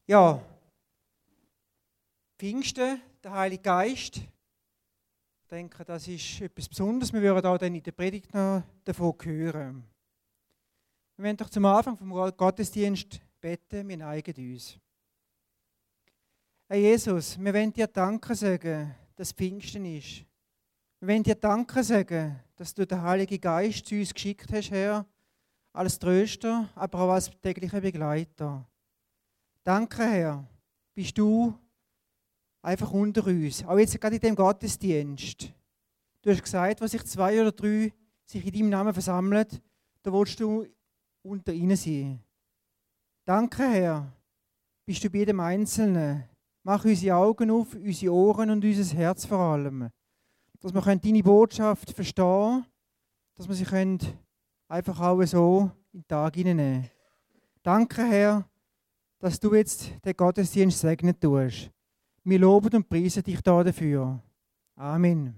Ja, Pfingsten, der Heilige Geist. Ich denke, das ist etwas Besonderes. Wir würden auch dann in der Predigt noch davon hören. Wir werden doch zum Anfang vom Gottesdienst beten, wir neigen uns. Herr Jesus, wir wollen dir Danke sagen, dass Pfingsten ist. Wir wollen dir Danke sagen, dass du den Heiligen Geist zu uns geschickt hast, Herr, als Tröster, aber auch als täglicher Begleiter. Danke, Herr, bist du einfach unter uns, auch jetzt gerade in dem Gottesdienst. Du hast gesagt, was sich 2 oder 3 sich in deinem Namen versammeln, da willst du unter ihnen sein. Danke, Herr, bist du bei jedem Einzelnen. Mach unsere Augen auf, unsere Ohren und unser Herz vor allem, dass wir deine Botschaft verstehen können, dass wir sie einfach auch so in den Tag hineinnehmen können. Danke, Herr, dass du jetzt den Gottesdienst segnen tust. Wir loben und preisen dich dafür. Amen.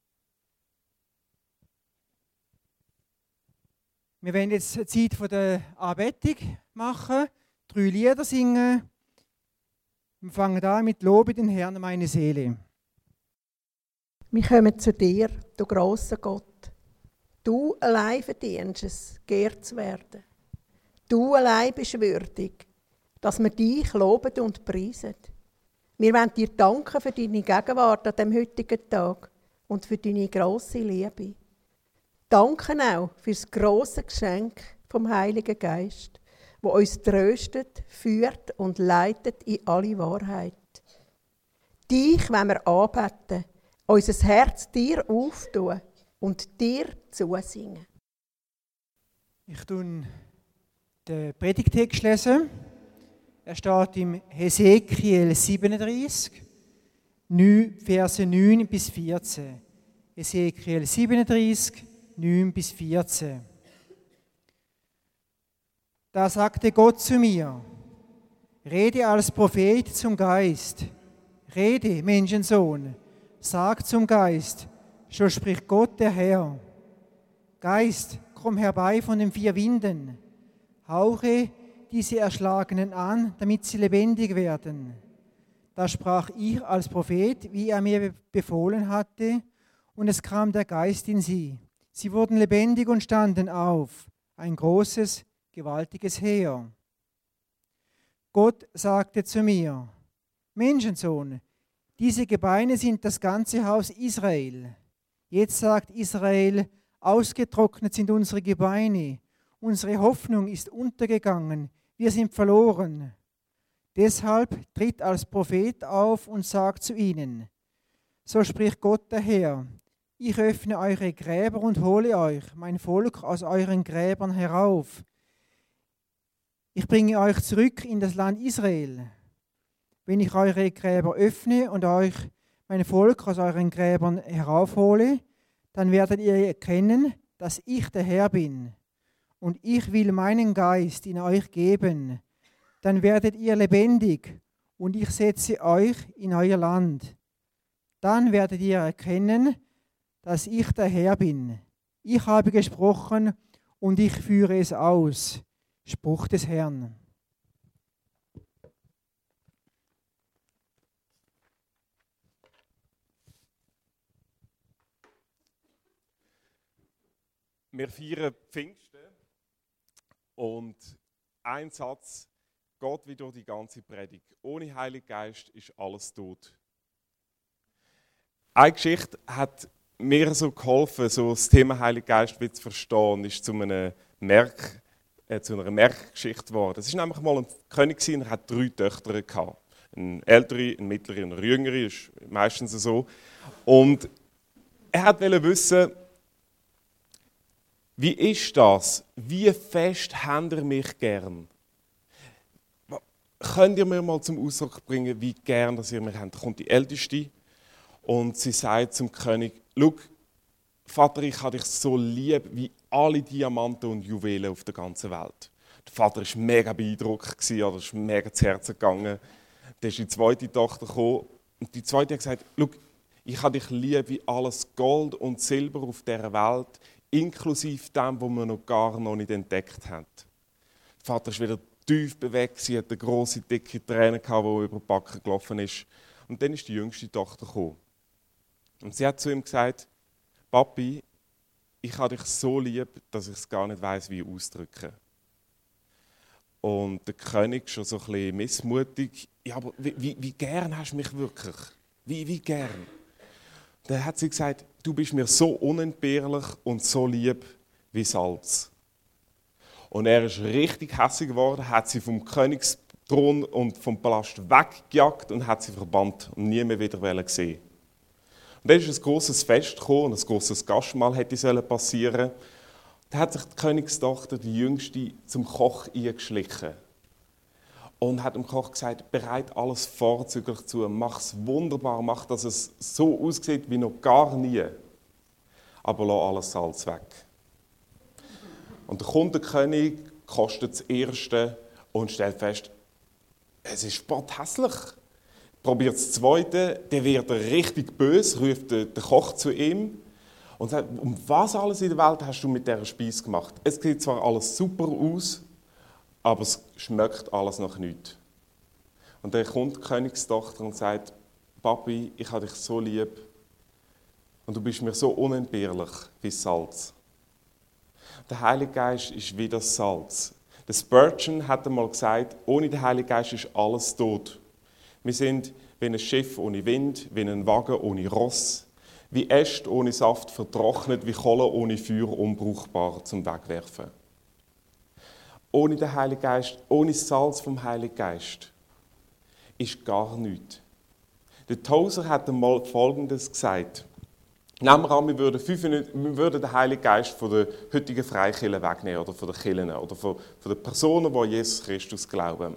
Wir werden jetzt eine Zeit der Anbetung machen, 3 Lieder singen. Wir fangen an mit Lobe den Herrn, meine Seele. Wir kommen zu dir, du grosser Gott. Du allein verdienst es, geehrt zu werden. Du allein bist würdig, dass wir dich loben und preisen. Wir wollen dir danken für deine Gegenwart an diesem heutigen Tag und für deine grosse Liebe. Danke auch für das grosse Geschenk vom Heiligen Geist, wo uns tröstet, führt und leitet in alle Wahrheit. Dich wollen wir anbeten, unser Herz dir auftun und dir zusingen. Ich lese den Predigtext lesen. Er steht im Hesekiel 37, Verse 9 bis 14. Hesekiel 37, 9 bis 14. Da sagte Gott zu mir: Rede als Prophet zum Geist. Rede, Menschensohn, sag zum Geist, so spricht Gott der Herr. Geist, komm herbei von den 4 Winden, hauche diese Erschlagenen an, damit sie lebendig werden. Da sprach ich als Prophet, wie er mir befohlen hatte, und es kam der Geist in sie. Sie wurden lebendig und standen auf, ein großes, gewaltiges Heer. Gott sagte zu mir: Menschensohn, diese Gebeine sind das ganze Haus Israel. Jetzt sagt Israel: Ausgetrocknet sind unsere Gebeine, unsere Hoffnung ist untergegangen, wir sind verloren. Deshalb tritt als Prophet auf und sagt zu ihnen: So spricht Gott der Herr: Ich öffne eure Gräber und hole euch, mein Volk, aus euren Gräbern herauf. Ich bringe euch zurück in das Land Israel. Wenn ich eure Gräber öffne und euch, mein Volk, aus euren Gräbern heraufhole, dann werdet ihr erkennen, dass ich der Herr bin. Und ich will meinen Geist in euch geben. Dann werdet ihr lebendig und ich setze euch in euer Land. Dann werdet ihr erkennen, dass ich der Herr bin. Ich habe gesprochen und ich führe es aus. Spruch des Herrn. Wir feiern Pfingsten und ein Satz geht wie durch die ganze Predigt. Ohne Heiligen Geist ist alles tot. Eine Geschichte hat mir so geholfen, so das Thema Heiliger Geist zu verstehen, ist zu einer Merkgeschichte geworden. Es war nämlich mal ein König und er hatte 3 Töchter gehabt. Eine ältere, eine mittlere und eine jüngere, das ist meistens so. Und er wollte wissen, wie ist das? Wie fest habt ihr mich gern? Könnt ihr mir mal zum Ausdruck bringen, wie gern dass ihr mich habt? Da kommt die Älteste und sie sagt zum König: Schau, Vater, ich habe dich so lieb wie alle Diamanten und Juwelen auf der ganzen Welt. Der Vater war mega beeindruckt, oder ist mega zu Herzen gegangen. Dann ist die zweite Tochter gekommen und die zweite hat gesagt: Schau, ich habe dich lieb wie alles Gold und Silber auf dieser Welt, inklusive dem, was wir noch gar nicht entdeckt haben. Der Vater ist wieder tief bewegt. Sie hatte grosse, dicke Tränen, die über die Backen gelaufen ist. Und dann ist die jüngste Tochter gekommen. Und sie hat zu ihm gesagt, Papi, ich habe dich so lieb, dass ich es gar nicht weiss, wie auszudrücken. Und der König schon so ein bisschen missmutig. Ja, aber wie gern hast du mich wirklich? Wie gern? Dann hat sie gesagt, du bist mir so unentbehrlich und so lieb wie Salz. Und er ist richtig hässlich geworden, hat sie vom Königsthron und vom Palast weggejagt und hat sie verbannt und nie mehr wieder gesehen. Und dann ist ein grosses Fest gekommen, ein grosses Gastmahl hätte passieren sollen. Da hat sich die Königstochter, die Jüngste, zum Koch eingeschlichen. Und hat dem Koch gesagt, bereit alles vorzüglich zu, mach es wunderbar, mach, dass es so aussieht wie noch gar nie. Aber lass alles Salz weg. Und dann kommt der König, kostet das Erste und stellt fest, es ist spotthässlich. Probiert das Zweite, dann wird er richtig böse, ruft der Koch zu ihm und sagt, um was alles in der Welt hast du mit dieser Speise gemacht? Es sieht zwar alles super aus, aber es schmeckt alles nach nichts. Und dann kommt die Königstochter und sagt, Papi, ich habe dich so lieb und du bist mir so unentbehrlich wie Salz. Der Heilige Geist ist wie das Salz. Der Spurgeon hat einmal gesagt, ohne den Heiligen Geist ist alles tot. Wir sind wie ein Schiff ohne Wind, wie ein Wagen ohne Ross, wie Äste ohne Saft vertrocknet, wie Kohle ohne Feuer unbrauchbar zum Wegwerfen. Ohne den Heiligen Geist, ohne das Salz vom Heiligen Geist ist gar nichts. Der Tozer hat einmal Folgendes gesagt. Nehmen wir an, wir würden den Heiligen Geist von der heutigen Freikirche wegnehmen oder von den Kirchen oder von den Personen, die an Jesus Christus glauben.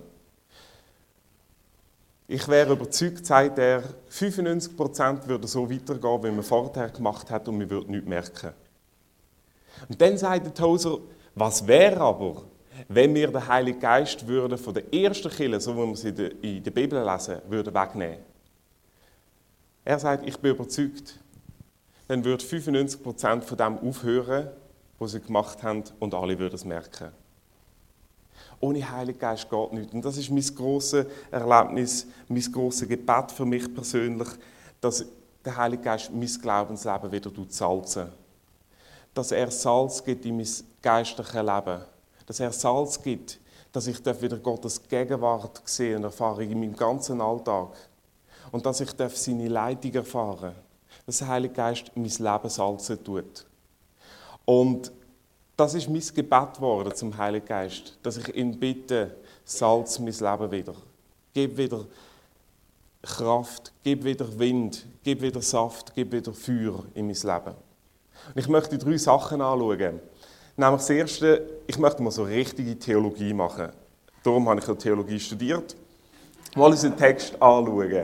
Ich wäre überzeugt, sagt er, 95% würde so weitergehen, wie man vorher gemacht hat und wir würden nichts merken. Und dann sagt der Tozer, was wäre aber, wenn wir den Heiligen Geist würden von der ersten Kirche, so wie wir sie in der Bibel lesen, würden wegnehmen? Er sagt, ich bin überzeugt, dann würde 95% von dem aufhören, was sie gemacht haben, und alle würden es merken. Ohne Heiligen Geist geht nichts. Und das ist mein grosses Erlebnis, mein grosses Gebet für mich persönlich, dass der Heilige Geist mein Glaubensleben wieder salzen. Dass er Salz gibt in mein geistliches Leben. Dass er Salz gibt, dass ich wieder Gottes Gegenwart sehen und erfahre in meinem ganzen Alltag. Und dass ich seine Leitung erfahren darf. Dass der Heilige Geist mein Leben salzen tut. Und das ist mein Gebet geworden zum Heiligen Geist, dass ich ihn bitte, salz mein Leben wieder. Gib wieder Kraft, gib wieder Wind, gib wieder Saft, gib wieder Feuer in mein Leben. Und ich möchte 3 Sachen anschauen. Nämlich das Erste, ich möchte mal so richtige Theologie machen. Darum habe ich ja Theologie studiert. Mal unseren Text anschauen.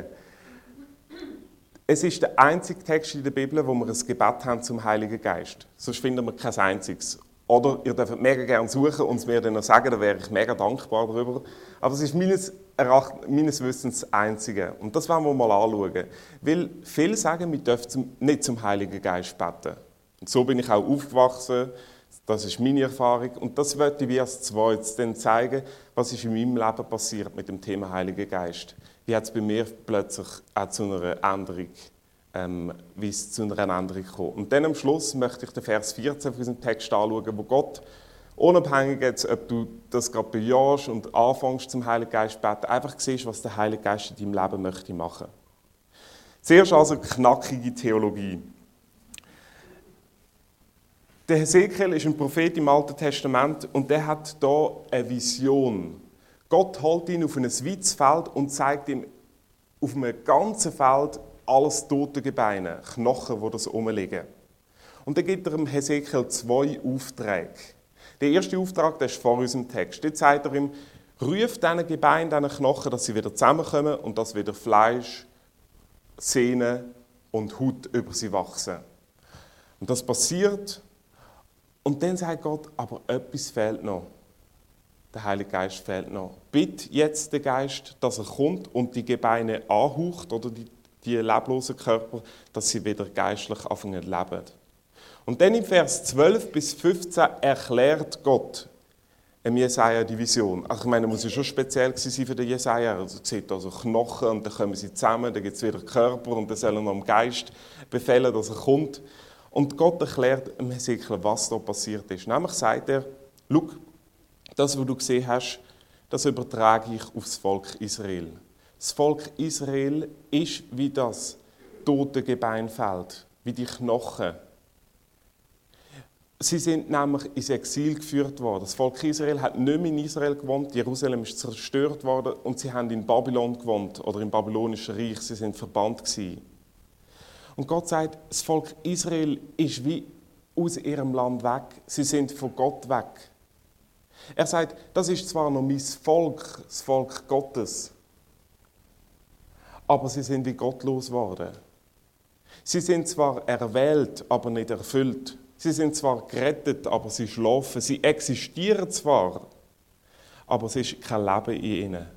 Es ist der einzige Text in der Bibel, wo wir ein Gebet haben zum Heiligen Geist. Sonst finden wir kein einziges. Oder ihr dürft mega gerne suchen und es mir dann noch sagen, da wäre ich mega dankbar darüber. Aber es ist meines Wissens das Einzige. Und das wollen wir mal anschauen. Weil viele sagen, wir dürfen nicht zum Heiligen Geist beten. Und so bin ich auch aufgewachsen. Das ist meine Erfahrung. Und das möchte ich wie als Zweites dann zeigen, was ist in meinem Leben passiert mit dem Thema Heiliger Geist. Wie hat es bei mir plötzlich auch zu einer Änderung wie es zu einer Änderung kommt. Und dann am Schluss möchte ich den Vers 14 von unserem Text anschauen, wo Gott, unabhängig jetzt, ob du das gerade bejahst und anfängst zum Heiligen Geist beten, einfach siehst, was der Heilige Geist in deinem Leben möchte machen. Zuerst also knackige Theologie. Der Hesekiel ist ein Prophet im Alten Testament und der hat da eine Vision. Gott holt ihn auf ein weites Feld und zeigt ihm auf einem ganzen Feld alles tote Gebeine, Knochen, die das rumliegen. Und dann gibt er dem Hesekiel 2 Aufträge. Der erste Auftrag, der ist vor unserem Text. Dort sagt er ihm, ruf diesen Gebeinen, diesen Knochen, dass sie wieder zusammenkommen und dass wieder Fleisch, Sehnen und Haut über sie wachsen. Und das passiert. Und dann sagt Gott, aber etwas fehlt noch. Der Heilige Geist fehlt noch. Bitte jetzt den Geist, dass er kommt und die Gebeine anhaucht oder die leblosen Körper, dass sie wieder geistlich anfangen zu leben. Und dann im Vers 12 bis 15 erklärt Gott eine Jesaja-Division. Also ich meine, muss ja schon speziell gewesen sein für den Jesaja. Also, es sieht also Knochen und dann kommen sie zusammen, dann gibt es wieder Körper und dann soll er noch dem Geist befehlen, dass er kommt. Und Gott erklärt dem Hesekiel, was da passiert ist. Nämlich sagt er, schau, das, was du gesehen hast, das übertrage ich aufs Volk Israel. Das Volk Israel ist wie das tote Gebeinfeld, wie die Knochen. Sie sind nämlich ins Exil geführt worden. Das Volk Israel hat nicht mehr in Israel gewohnt, Jerusalem ist zerstört worden und sie haben in Babylon gewohnt oder im babylonischen Reich, sie sind verbannt gewesen. Und Gott sagt, das Volk Israel ist wie aus ihrem Land weg, sie sind von Gott weg. Er sagt, das ist zwar noch mein Volk, das Volk Gottes, aber sie sind wie gottlos geworden. Sie sind zwar erwählt, aber nicht erfüllt. Sie sind zwar gerettet, aber sie schlafen. Sie existieren zwar, aber es ist kein Leben in ihnen.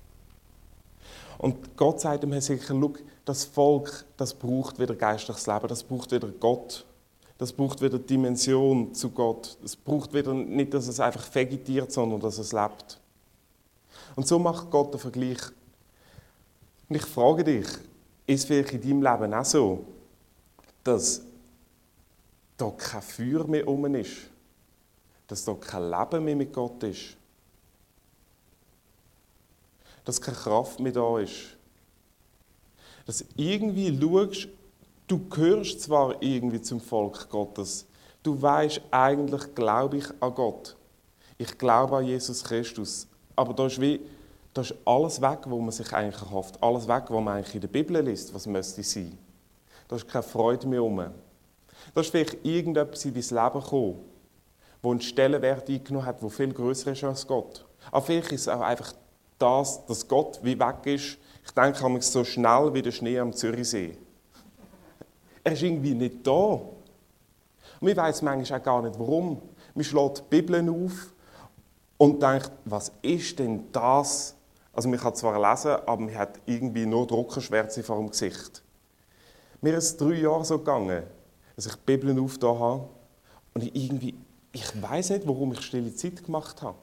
Und Gott sagt dem Hesekiel, schau, das Volk, das braucht wieder geistliches Leben, das braucht wieder Gott. Das braucht wieder Dimension zu Gott. Es braucht wieder nicht, dass es einfach vegetiert, sondern dass es lebt. Und so macht Gott den Vergleich. Und ich frage dich, ist es vielleicht in deinem Leben auch so, dass da kein Feuer mehr rum ist? Dass da kein Leben mehr mit Gott ist? Dass keine Kraft mehr da ist? Dass irgendwie schaust, du gehörst zwar irgendwie zum Volk Gottes, du weißt, eigentlich glaube ich an Gott. Ich glaube an Jesus Christus. Aber da ist alles weg, wo man sich eigentlich erhofft. Alles weg, was man eigentlich in der Bibel liest, was müsste sein. Da ist keine Freude mehr rum. Da ist vielleicht irgendetwas in dein Leben gekommen, wo einen Stellenwert eingenommen hat, der viel grösser ist als Gott. Aber vielleicht ist es auch einfach das, dass Gott wie weg ist. Ich denke, er ist so schnell wie der Schnee am Zürichsee. Er ist irgendwie nicht da. Und wir wissen manchmal auch gar nicht, warum. Man schlägt die Bibel auf und denkt, was ist denn das? Also man kann zwar lesen, aber man hat irgendwie nur Druckerschwärze vor dem Gesicht. Mir ist es 3 Jahre so gegangen, dass ich die Bibel aufgetan habe und ich weiss nicht, warum ich stille Zeit gemacht habe.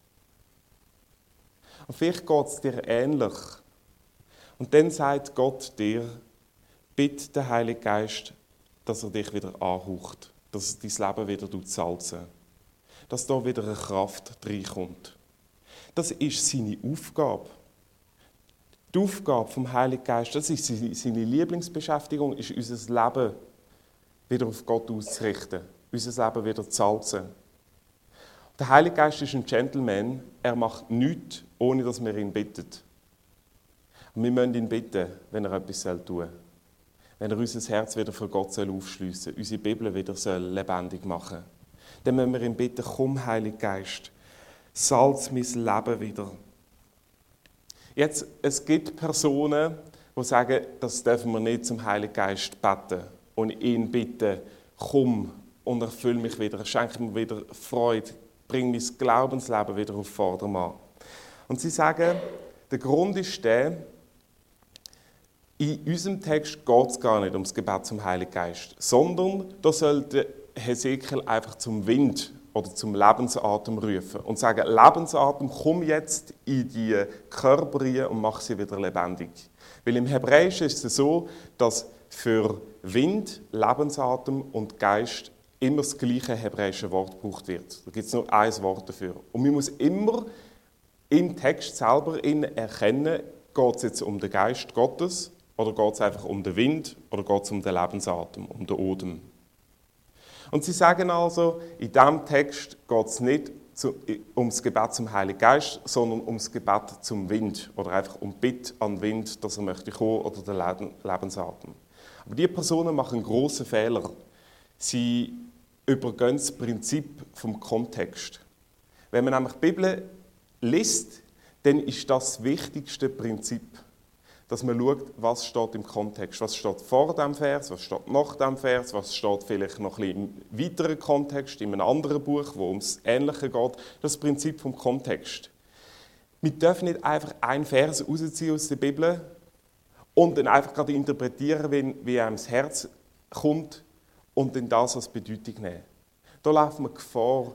Und vielleicht geht es dir ähnlich. Und dann sagt Gott dir, bitte den Heiligen Geist, dass er dich wieder anhaucht, dass dein Leben wieder salzen, dass da wieder eine Kraft reinkommt. Das ist seine Aufgabe. Die Aufgabe vom Heiligen Geist, das ist seine Lieblingsbeschäftigung, ist unser Leben wieder auf Gott auszurichten, unser Leben wieder zu salzen. Der Heilige Geist ist ein Gentleman, er macht nichts, ohne dass wir ihn bitten. Und wir müssen ihn bitten, wenn er etwas tun soll. Wenn er unser Herz wieder für Gott aufschliessen soll, unsere Bibel wieder lebendig machen soll. Dann müssen wir ihn bitten, komm, Heiliger Geist, salz mein Leben wieder. Jetzt, es gibt Personen, die sagen, das dürfen wir nicht zum Heiligen Geist beten und ihn bitten, komm und erfüll mich wieder, schenke mir wieder Freude, bring mein Glaubensleben wieder auf Vordermann. Und sie sagen, der Grund ist der, in unserem Text geht es gar nicht um das Gebet zum Heiligen Geist, sondern da sollte Hesekiel einfach zum Wind oder zum Lebensatem rufen und sagen, Lebensatem, komm jetzt in die Körper rein und mach sie wieder lebendig. Weil im Hebräischen ist es so, dass für Wind, Lebensatem und Geist immer das gleiche hebräische Wort gebraucht wird. Da gibt es nur ein Wort dafür. Und man muss immer im Text selber erkennen, geht es jetzt um den Geist Gottes oder geht es einfach um den Wind oder geht es um den Lebensatem, um den Odem. Und sie sagen also, in diesem Text geht es nicht um das Gebet zum Heiligen Geist, sondern um das Gebet zum Wind oder einfach um Bitte an den Wind, dass er möchte kommen oder den Lebensatem. Aber diese Personen machen einen grossen Fehler. Sie übergehen das Prinzip vom Kontext. Wenn man nämlich die Bibel liest, dann ist das wichtigste Prinzip, dass man schaut, was steht im Kontext. Was steht vor dem Vers, was steht nach dem Vers, was steht vielleicht noch ein bisschen im weiteren Kontext, in einem anderen Buch, wo ums Ähnliche geht. Das ist das Prinzip vom Kontext. Wir dürfen nicht einfach einen Vers rausziehen aus der Bibel und dann einfach gerade interpretieren, wie einem das Herz kommt und dann das als Bedeutung nehmen. Da laufen wir Gefahr,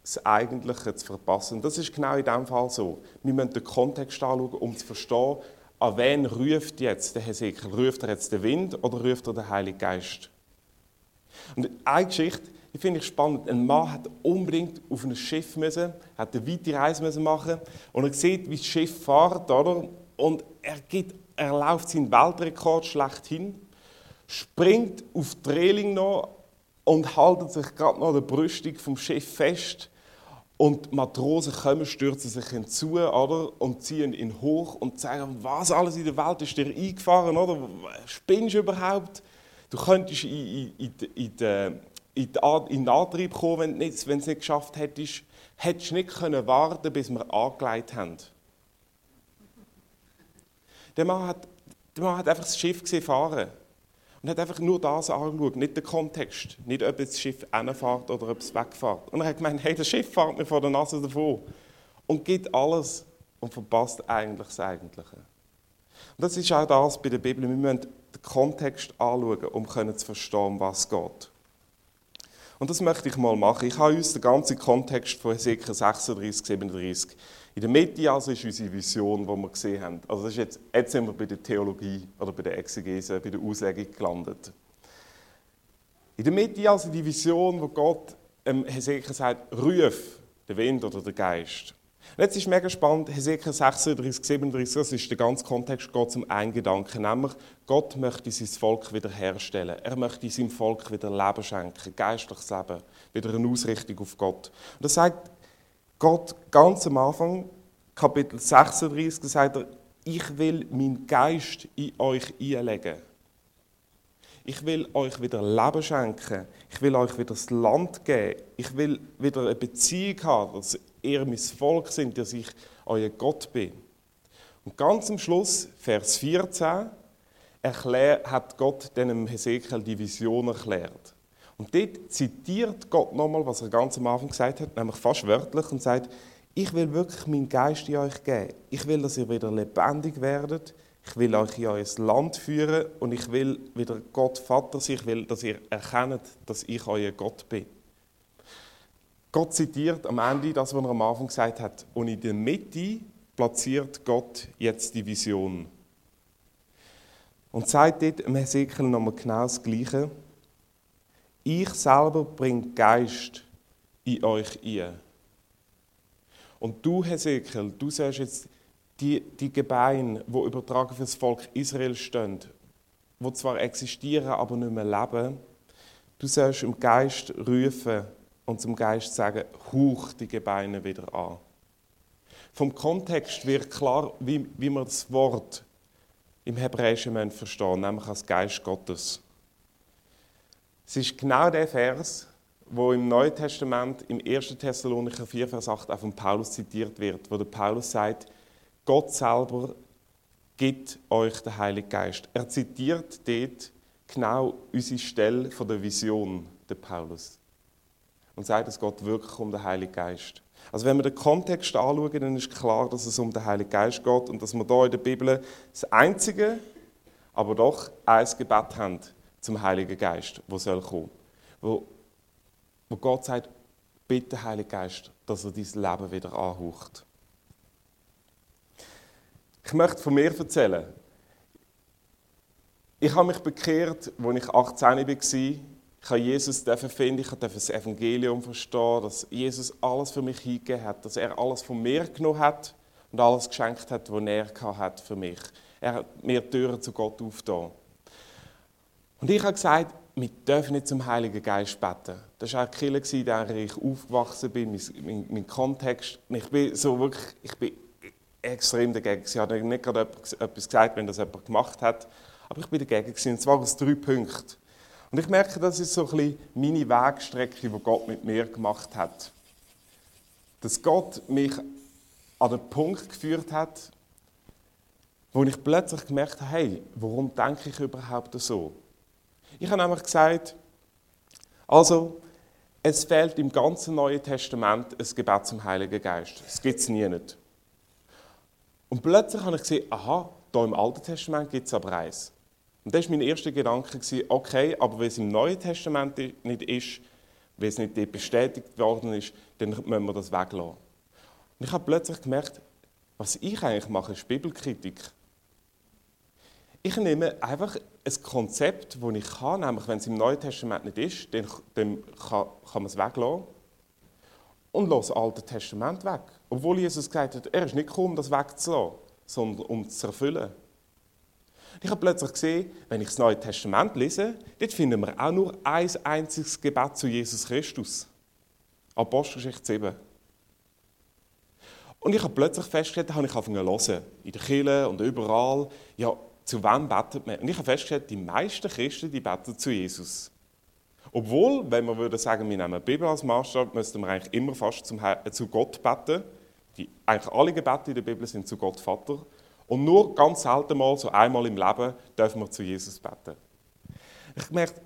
das Eigentliche zu verpassen. Und das ist genau in diesem Fall so. Wir müssen den Kontext anschauen, um zu verstehen, an wen ruft jetzt der Hesekiel? Ruft er jetzt den Wind oder ruft er den Heiligen Geist? Und eine Geschichte, die finde ich spannend. Ein Mann hat unbedingt auf ein Schiff müssen, hat eine weite Reise müssen machen und er sieht, wie das Schiff fährt, oder? Und er läuft seinen Weltrekord schlechthin, springt auf die Reling noch und haltet sich gerade noch an der Brüstung vom Schiff fest. Und die Matrosen kommen, stürzen sich hinzu, oder? Und ziehen ihn hoch und sagen, was alles in der Welt ist dir eingefahren, oder? Spinnst du überhaupt? Du könntest in den Antrieb kommen, wenn du es nicht geschafft hättest. Hättest du nicht können warten, bis wir angelegt haben. Der Mann hat einfach das Schiff gesehen fahren. Und hat einfach nur das angeschaut, nicht den Kontext. Nicht, ob das Schiff hinfährt oder ob es wegfährt. Und er hat gemeint, hey, das Schiff fährt mir vor der Nase davon. Und gibt alles und verpasst eigentlich das Eigentliche. Und das ist auch das bei der Bibel. Wir müssen den Kontext anschauen, um zu verstehen, um was es geht. Und das möchte ich mal machen. Ich habe uns den ganzen Kontext von Hesekiel 36, 37. In der Mitte also ist unsere Vision, die wir gesehen haben. Also das ist jetzt sind wir bei der Theologie oder bei der Exegese, bei der Auslegung gelandet. In der Mitte also die Vision, wo Gott Hesekiel sagt, ruf den Wind oder den Geist. Und jetzt ist mega spannend, Hesekiel 36, 37, das ist der ganze Kontext, geht um einen Gedanken, nämlich Gott möchte sein Volk wiederherstellen. Er möchte seinem Volk wieder Leben schenken, geistliches Leben, wieder eine Ausrichtung auf Gott. Und das sagt Gott ganz am Anfang, Kapitel 36, sagt er, ich will meinen Geist in euch einlegen. Ich will euch wieder Leben schenken. Ich will euch wieder das Land geben. Ich will wieder eine Beziehung haben, dass ihr mein Volk seid, dass ich euer Gott bin. Und ganz am Schluss, Vers 14, hat Gott dem Hesekiel die Vision erklärt. Und dort zitiert Gott nochmal, was er ganz am Anfang gesagt hat, nämlich fast wörtlich, und sagt, ich will wirklich meinen Geist in euch geben. Ich will, dass ihr wieder lebendig werdet. Ich will euch in euer Land führen und ich will wieder Gott Vater sein. Ich will, dass ihr erkennt, dass ich euer Gott bin. Gott zitiert am Ende das, was er am Anfang gesagt hat. Und in der Mitte platziert Gott jetzt die Vision. Und sagt dort im Hesekiel nochmal genau das Gleiche. Ich selber bringe Geist in euch ein. Und du, Hesekiel, du siehst jetzt die Gebeine, die übertragen für das Volk Israel stehen, die zwar existieren, aber nicht mehr leben. Du sollst im Geist rufen und zum Geist sagen, hauch die Gebeine wieder an. Vom Kontext wird klar, wie wir das Wort im Hebräischen verstehen, nämlich als Geist Gottes. Es ist genau der Vers, wo im Neuen Testament, im 1. Thessalonicher 4, Vers 8, auch von Paulus zitiert wird, wo der Paulus sagt, Gott selber gibt euch den Heiligen Geist. Er zitiert dort genau unsere Stelle von der Vision, der Paulus. Und sagt, es geht wirklich um den Heiligen Geist. Also wenn wir den Kontext anschauen, dann ist klar, dass es um den Heiligen Geist geht und dass wir hier in der Bibel das einzige, aber doch ein Gebet haben zum Heiligen Geist, das soll kommen. Wo Gott sagt, bitte Heiliger Geist, dass er dein Leben wieder anhaucht. Ich möchte von mir erzählen. Ich habe mich bekehrt, als ich 18 war. Ich habe Jesus finden, ich durfte das Evangelium verstehen, dass Jesus alles für mich hingegeben hat, dass er alles von mir genommen hat und alles geschenkt hat, was er hat für mich. Er hat mir die Türen zu Gott aufgetan. Und ich habe gesagt, wir dürfen nicht zum Heiligen Geist beten. Das war auch die Kirche, in der ich aufgewachsen bin, mein Kontext. Und ich bin extrem dagegen. Ich habe nicht gerade etwas gesagt, wenn das jemand gemacht hat, aber ich bin dagegen gewesen, und zwar aus 3 Punkten. Und ich merke, das ist so ein bisschen meine Wegstrecke, die Gott mit mir gemacht hat. Dass Gott mich an den Punkt geführt hat, wo ich plötzlich gemerkt habe, hey, warum denke ich überhaupt so? Ich habe nämlich gesagt, also, es fehlt im ganzen Neuen Testament ein Gebet zum Heiligen Geist. Das gibt es nie nicht. Und plötzlich habe ich gesehen, aha, hier im Alten Testament gibt es aber eins. Und das war mein erster Gedanke, okay, aber wenn es im Neuen Testament nicht ist, weil es nicht dort bestätigt worden ist, dann müssen wir das weglassen. Und ich habe plötzlich gemerkt, was ich eigentlich mache, ist Bibelkritik. Ich nehme einfach ein Konzept, das ich kann, nämlich wenn es im Neuen Testament nicht ist, dann kann man es weglassen und lasse das Alte Testament weg. Obwohl Jesus gesagt hat, er ist nicht gekommen, um das wegzulassen, sondern um es zu erfüllen. Ich habe plötzlich gesehen, wenn ich das Neue Testament lese, dort finden wir auch nur ein einziges Gebet zu Jesus Christus. Apostelgeschichte 7. Und ich habe plötzlich festgestellt, da habe ich angefangen zu hören, in der Kirche und überall, ja, zu wem betet man? Und ich habe festgestellt, die meisten Christen, die beten zu Jesus. Obwohl, wenn wir sagen, wir nehmen die Bibel als Maßstab, müssten wir eigentlich immer fast zu Gott beten. Eigentlich alle Gebete in der Bibel sind zu Gott Vater. Und nur ganz selten mal, so einmal im Leben, dürfen wir zu Jesus beten. Ich merke,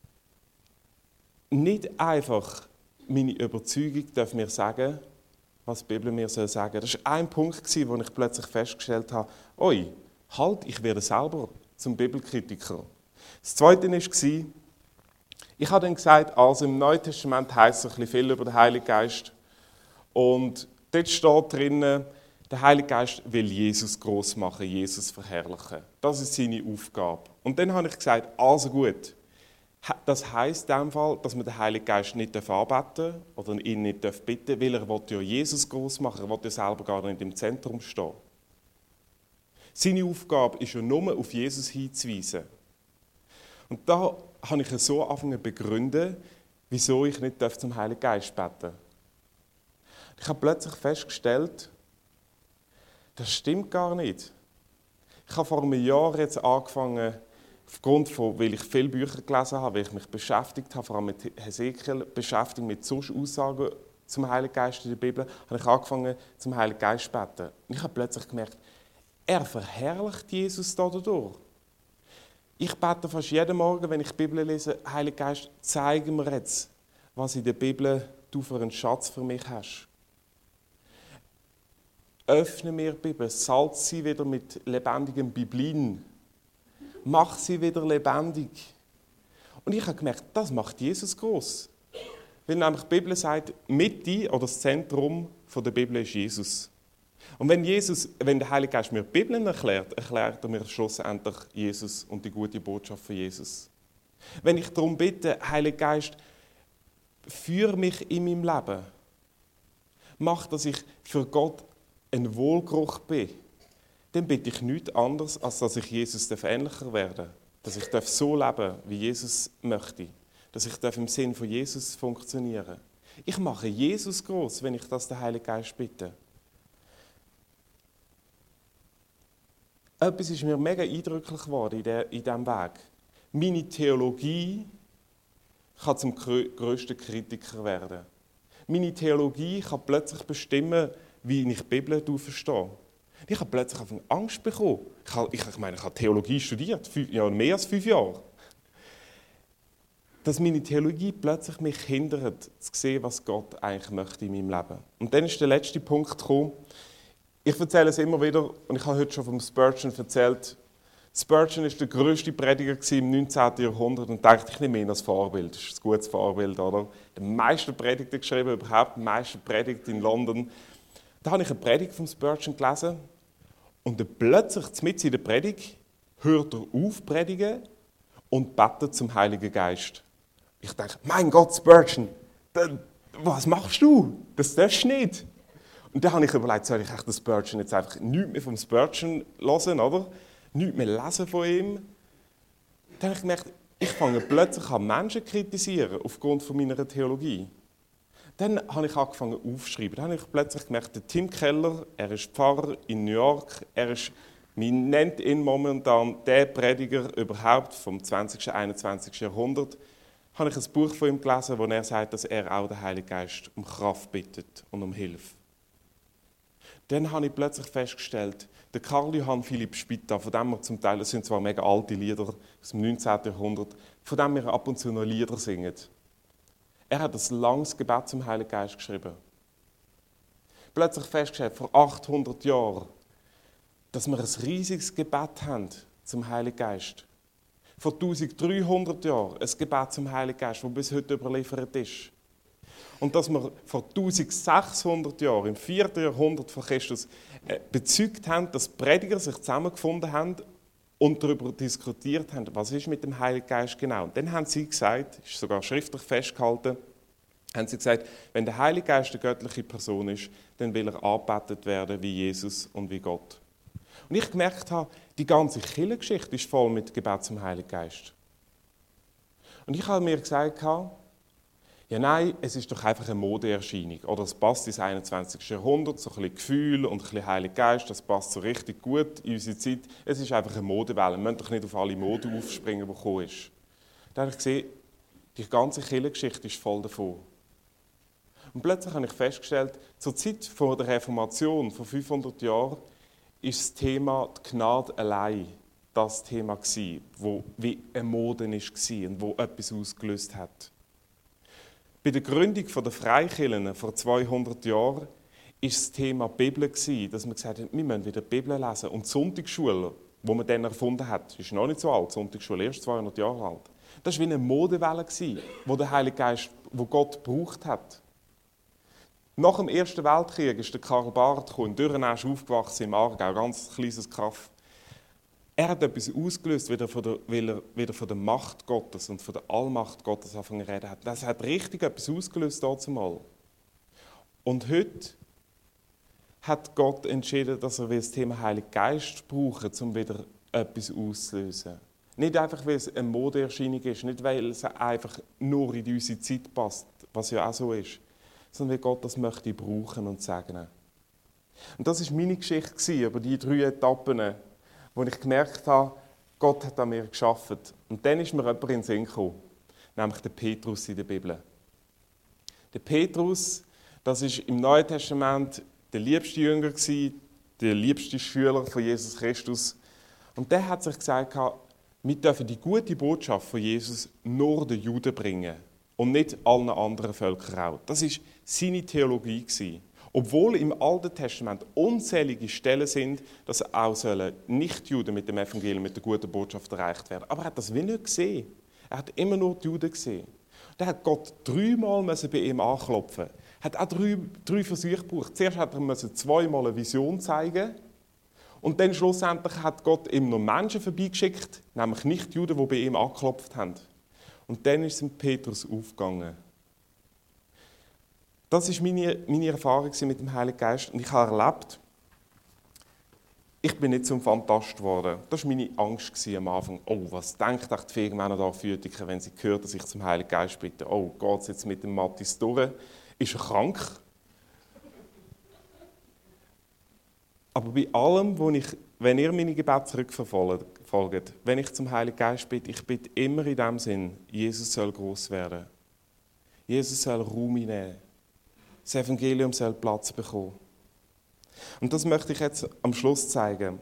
nicht einfach meine Überzeugung darf mir sagen, was die Bibel mir sagen soll. Das war ein Punkt, wo ich plötzlich festgestellt habe, oi, halt, ich werde selber zum Bibelkritiker. Das Zweite war, ich habe dann gesagt, also im Neuen Testament heisst es ein bisschen viel über den Heiligen Geist. Und dort steht drinnen, der Heilige Geist will Jesus gross machen, Jesus verherrlichen. Das ist seine Aufgabe. Und dann habe ich gesagt, also gut, das heisst in dem Fall, dass man den Heiligen Geist nicht anbeten darf oder ihn nicht bitten darf, weil er ja Jesus gross machen will, er will ja selber gar nicht im Zentrum stehen. Seine Aufgabe ist ja nur, auf Jesus hinzuweisen. Und da habe ich so angefangen zu begründen, wieso ich nicht zum Heiligen Geist beten darf. Ich habe plötzlich festgestellt, das stimmt gar nicht. Ich habe vor einem Jahr jetzt angefangen, weil ich viele Bücher gelesen habe, weil ich mich beschäftigt habe, vor allem mit Hesekiel, beschäftigt mit solchen Aussagen zum Heiligen Geist in der Bibel, habe ich angefangen, zum Heiligen Geist zu beten. Und ich habe plötzlich gemerkt, er verherrlicht Jesus dadurch. Ich bete fast jeden Morgen, wenn ich die Bibel lese, Heiliger Geist, zeige mir jetzt, was in der Bibel du für einen Schatz für mich hast. Öffne mir die Bibel, salz sie wieder mit lebendigem Biblin. Mach sie wieder lebendig. Und ich habe gemerkt, das macht Jesus gross. Weil nämlich die Bibel sagt, Mitte oder das Zentrum der Bibel ist Jesus. Und wenn der Heilige Geist mir die Bibel erklärt, erklärt er mir schlussendlich Jesus und die gute Botschaft von Jesus. Wenn ich darum bitte, Heiliger Geist, führe mich in meinem Leben, mach, dass ich für Gott ein Wohlgeruch bin, dann bitte ich nichts anderes, als dass ich Jesus ähnlicher werden darf. Dass ich so leben darf, wie Jesus möchte. Dass ich im Sinn von Jesus funktionieren darf. Ich mache Jesus gross, wenn ich das den Heiligen Geist bitte. Etwas ist mir mega eindrücklich geworden in diesem Weg. Meine Theologie kann zum grössten Kritiker werden. Meine Theologie kann plötzlich bestimmen, wie ich die Bibel verstehe. Ich habe plötzlich Angst bekommen. Ich habe Theologie studiert, mehr als 5 Jahre. Dass meine Theologie plötzlich mich hindert, zu sehen, was Gott eigentlich möchte in meinem Leben. Und dann ist der letzte Punkt gekommen. Ich erzähle es immer wieder, und ich habe heute schon vom Spurgeon erzählt. Spurgeon war der grösste Prediger im 19. Jahrhundert und dachte, ich nehme ihn als Vorbild. Das ist ein gutes Vorbild, oder? Der meiste Predigten geschrieben, überhaupt die meiste Predigt in London. Da habe ich eine Predigt vom Spurgeon gelesen und dann plötzlich, mitten in der Predigt, hört er auf zu predigen und betet zum Heiligen Geist. Ich denke, mein Gott, Spurgeon, was machst du? Das darfst du nicht. Und dann habe ich überlegt, soll ich den Spurgeon jetzt einfach nichts mehr vom Spurgeon hören, oder? Nichts mehr lesen von ihm. Dann habe ich gemerkt, ich fange plötzlich an, Menschen zu kritisieren aufgrund von meiner Theologie. Dann habe ich angefangen aufzuschreiben. Dann habe ich plötzlich gemerkt, der Tim Keller, er ist Pfarrer in New York, man nennt ihn momentan der Prediger überhaupt vom 20. und 21. Jahrhundert. Habe ich ein Buch von ihm gelesen, wo er sagt, dass er auch den Heiligen Geist um Kraft bittet und um Hilfe. Dann habe ich plötzlich festgestellt, der Karl Johann Philipp Spitta, von dem wir zum Teil, das sind zwar mega alte Lieder aus dem 19. Jahrhundert, von dem wir ab und zu noch Lieder singen. Er hat ein langes Gebet zum Heiligen Geist geschrieben. Plötzlich festgestellt, vor 800 Jahren, dass wir ein riesiges Gebet haben zum Heiligen Geist. Vor 1300 Jahren ein Gebet zum Heiligen Geist, das bis heute überliefert ist. Und dass wir vor 1600 Jahren, im 4. Jahrhundert vor Christus, bezeugt haben, dass Prediger sich zusammengefunden haben und darüber diskutiert haben, was ist mit dem Heiligen Geist genau. Und dann haben sie gesagt, ist sogar schriftlich festgehalten, haben sie gesagt, wenn der Heilige Geist eine göttliche Person ist, dann will er angebetet werden wie Jesus und wie Gott. Und ich gemerkt habe, die ganze Kirchengeschichte ist voll mit Gebet zum Heiligen Geist. Und ich habe mir gesagt, ja nein, es ist doch einfach eine Modeerscheinung. Oder es passt ins 21. Jahrhundert, so ein bisschen Gefühl und ein bisschen Heiliger Geist, das passt so richtig gut in unsere Zeit. Es ist einfach eine Modewelle. Wir müssen doch nicht auf alle Mode aufspringen, die gekommen ist. Da habe ich gesehen, die ganze Kirchengeschichte ist voll davon. Und plötzlich habe ich festgestellt, zur Zeit der Reformation, vor 500 Jahren, ist das Thema die Gnade allein das Thema gewesen, wo wie eine Mode war und wo etwas ausgelöst hat. Bei der Gründung der Freikirchen vor 200 Jahren war das Thema Bibel, dass man gesagt hat, wir müssen wieder die Bibel lesen. Und die Sonntagsschule, die man dann erfunden hat, ist noch nicht so alt, die Sonntagsschule erst 200 Jahre alt. Das war wie eine Modewelle, wo der Heilige Geist, wo Gott gebraucht hat. Nach dem Ersten Weltkrieg ist der Karl Barth in Dürrenesch aufgewachsen im Aargau, ganz kleines Kaff. Er hat etwas ausgelöst, weil er wieder von der Macht Gottes und von der Allmacht Gottes angefangen zu reden hat. Das hat richtig etwas ausgelöst dazumal. Und heute hat Gott entschieden, dass er das Thema Heiliger Geist braucht, um wieder etwas auszulösen. Nicht einfach, weil es eine Modeerscheinung ist, nicht weil es einfach nur in unsere Zeit passt, was ja auch so ist, sondern weil Gott das möchte brauchen und segnen. Und das war meine Geschichte über die 3 Etappen, wo ich gemerkt habe, Gott hat an mir gearbeitet. Und dann ist mir jemand in den Sinn gekommen, nämlich der Petrus in der Bibel. Der Petrus, das ist im Neuen Testament der liebste Jünger, der liebste Schüler von Jesus Christus. Und der hat sich gesagt, wir dürfen die gute Botschaft von Jesus nur den Juden bringen und nicht allen anderen Völkern auch. Das war seine Theologie. Obwohl im Alten Testament unzählige Stellen sind, dass auch Nichtjuden mit dem Evangelium, mit der guten Botschaft erreicht werden. Aber er hat das wie nicht gesehen. Er hat immer nur die Juden gesehen. Da hat Gott 3-mal bei ihm anklopfen. Er hat auch 3 Versuche gebraucht. Zuerst hat er 2-mal eine Vision zeigen. Und dann schlussendlich hat Gott ihm noch Menschen vorbeigeschickt, nämlich Nichtjuden, die bei ihm angeklopft haben. Und dann ist es mit Petrus aufgegangen. Das war meine Erfahrung mit dem Heiligen Geist. Und ich habe erlebt, ich bin nicht zum Fantast geworden. Das war meine Angst am Anfang. Oh, was denkt die Firmenmänner da für Physiker, wenn sie hören, dass ich zum Heiligen Geist bitte? Oh, geht es jetzt mit dem Matthias durch? Ist er krank? Aber bei allem, wenn ihr meine Gebete zurückverfolgt, wenn ich zum Heiligen Geist bitte, ich bitte immer in dem Sinn, Jesus soll gross werden. Jesus soll Raum einnehmen. Das Evangelium soll Platz bekommen. Und das möchte ich jetzt am Schluss zeigen.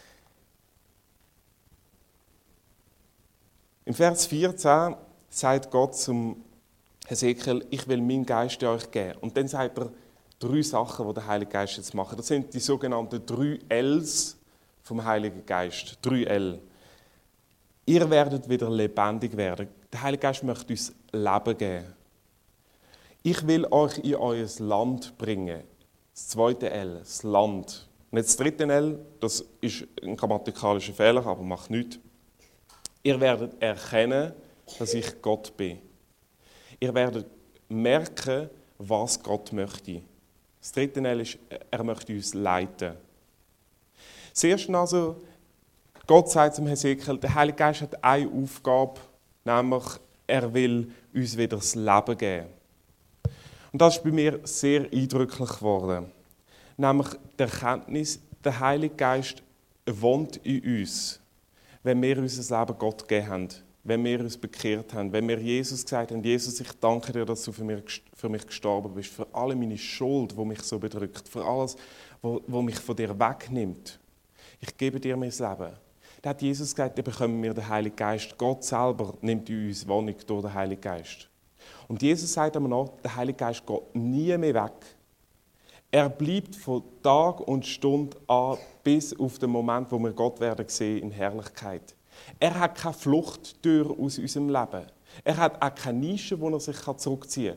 Im Vers 14 sagt Gott zum Hesekiel, ich will meinen Geist euch geben. Und dann sagt er 3 Sachen, die der Heilige Geist jetzt macht. Das sind die sogenannten 3 Ls vom Heiligen Geist. 3 L. Ihr werdet wieder lebendig werden. Der Heilige Geist möchte uns Leben geben. Ich will euch in euer Land bringen. Das 2. L, das Land. Und jetzt das 3. L, das ist ein grammatikalischer Fehler, aber macht nichts. Ihr werdet erkennen, dass ich Gott bin. Ihr werdet merken, was Gott möchte. Das 3. L ist, er möchte uns leiten. Das erste also, Gott sagt zum Hesekiel, der Heilige Geist hat eine Aufgabe, nämlich er will uns wieder das Leben geben. Und das ist bei mir sehr eindrücklich geworden. Nämlich die Erkenntnis, der Heilige Geist wohnt in uns, wenn wir unser Leben Gott gegeben haben, wenn wir uns bekehrt haben, wenn wir Jesus gesagt haben, Jesus, ich danke dir, dass du für mich gestorben bist, für alle meine Schuld, die mich so bedrückt, für alles, was mich von dir wegnimmt. Ich gebe dir mein Leben. Da hat Jesus gesagt, dann bekommen wir den Heiligen Geist. Gott selber nimmt in uns Wohnung durch den Heiligen Geist. Und Jesus sagt aber noch, der Heilige Geist geht nie mehr weg. Er bleibt von Tag und Stunde an bis auf den Moment, wo wir Gott werden sehen in Herrlichkeit. Er hat keine Fluchttür aus unserem Leben. Er hat auch keine Nische, wo er sich zurückziehen kann.